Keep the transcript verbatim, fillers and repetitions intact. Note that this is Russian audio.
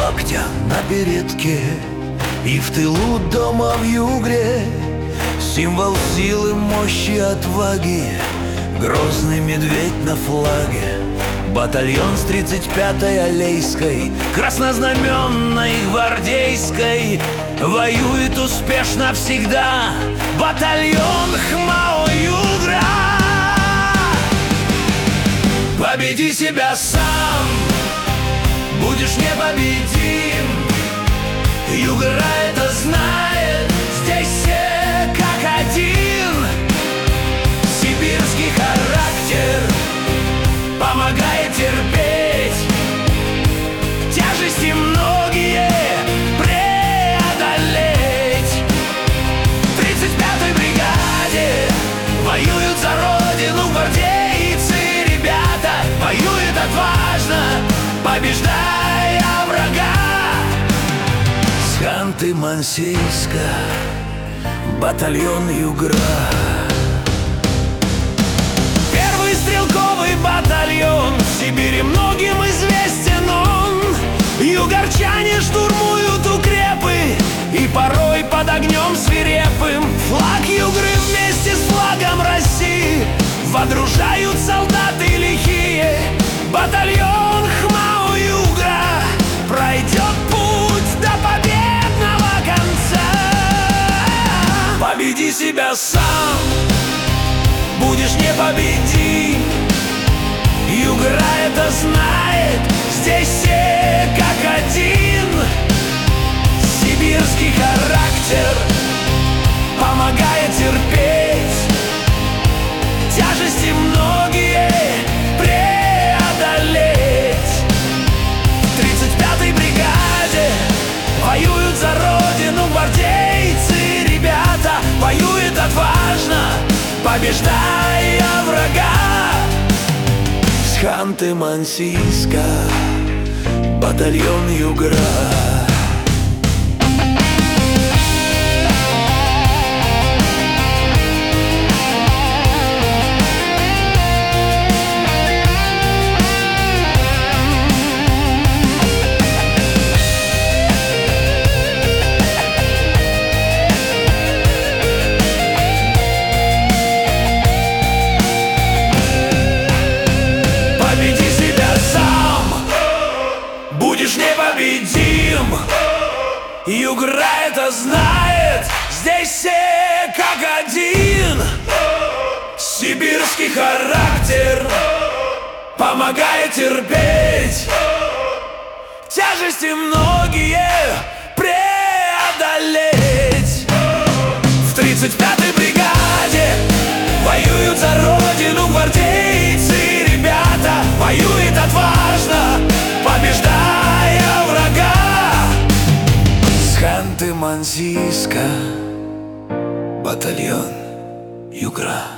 локтя на передке, и в тылу дома в Югре символ силы, мощи, отваги, грозный медведь на флаге. Батальон с тридцать пятой Алейской, краснознаменной гвардейской, воюет успешно всегда батальон ХМАО Югра. Победи себя сам, будешь непобедим. Югра это знает, здесь все как один. Сибирский характер помогает терпеть, тяжести многие преодолеть. В тридцать пятой бригаде воюют за родину гвардейцы, ребята воюют отважно, побеждая врага. С Ханты-Мансийска батальон Югра. Стрелковый батальон в Сибири многим известен он. Югорчане штурмуют укрепы, и порой под огнем свирепым флаг Югры вместе с флагом России водружают солдаты лихие. Батальон ХМАО Югра пройдет путь до победного конца. Победи себя сам, будешь непобедим. Югра это знает, здесь все как один. Сибирский характер помогает терпеть, тяжести многие преодолеть. В тридцать пятой бригаде воюют за родину гвардейцы, ребята воюют отважно, побеждая врага. С Ханты-Мансийска батальон Югра. Будешь непобедим. Югра это знает, здесь все как один. Сибирский характер помогает терпеть, тяжести многие преодолеть. В тридцать пятой бригаде воюют за родину гвардейцы, ребята воюют отважно, побеждая врага. С Ханты-Мансийска батальон Югра.